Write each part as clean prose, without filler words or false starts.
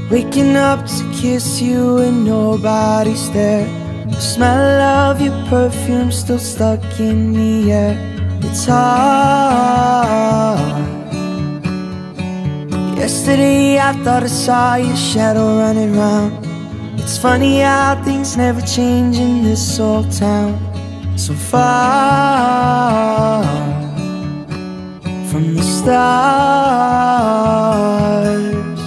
Waking up to kiss you and nobody's there. The smell of your perfume still stuck in the air. It's hard. Yesterday I thought I saw your shadow running round. It's funny how things never change in this old town. So far from the stars.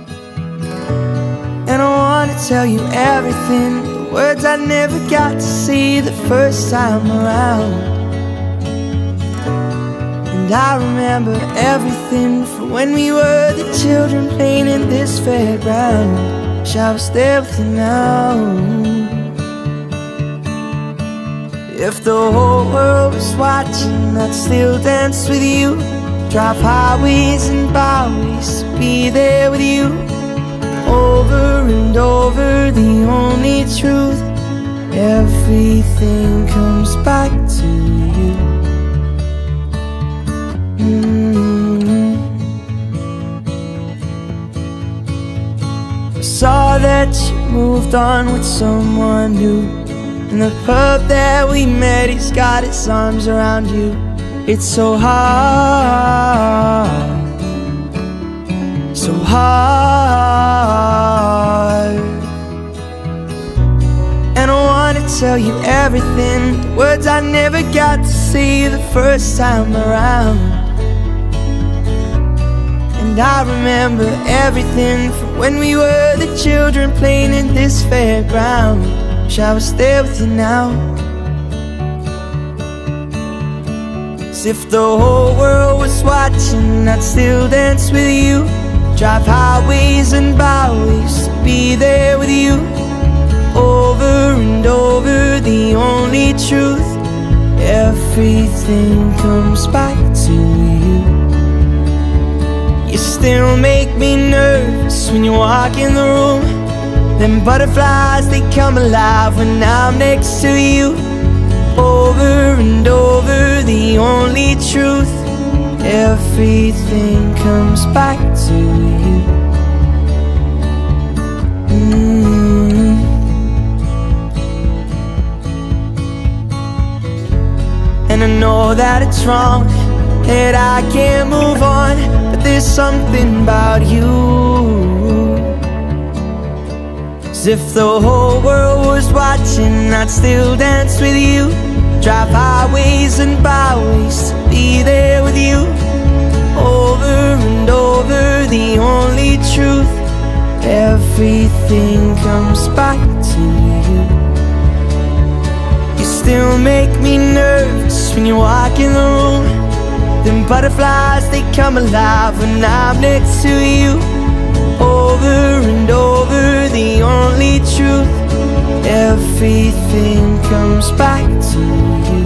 And I wanna tell you everything, the words I never got to see the first time around. And I remember everything from when we were the children playing in this fairground. Shall I stay with you now? If the whole world was watching, I'd still dance with you. Drive highways and byways to be there with you. Over and over, the only truth, everything comes back to you. I saw that you moved on with someone new. In the pub that we met, he's got his arms around you. It's so hard, so hard. And I wanna tell you everything, the words I never got to say the first time around. And I remember everything from when we were the children playing in this fairground. Shall I stay with you now? As if the whole world was watching, I'd still dance with you. Drive highways and byways to be there with you. Over and over, the only truth, everything comes back to you. You still make me nervous when you walk in the room. Them butterflies, they come alive when I'm next to you. Over and over, the only truth, everything comes back to you. And I know that it's wrong, that I can't move on, but there's something about you. As if the whole world was watching, I'd still dance with you. Drive highways and byways to be there with you. Over and over, the only truth, everything comes back to you. You still make me nervous when you walk in the room. Them butterflies, they come alive when I'm next to you. Over and over, the only truth, everything comes back to you.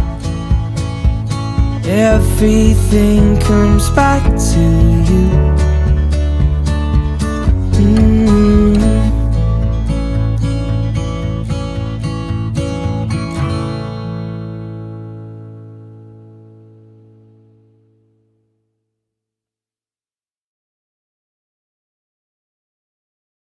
Everything comes back to you.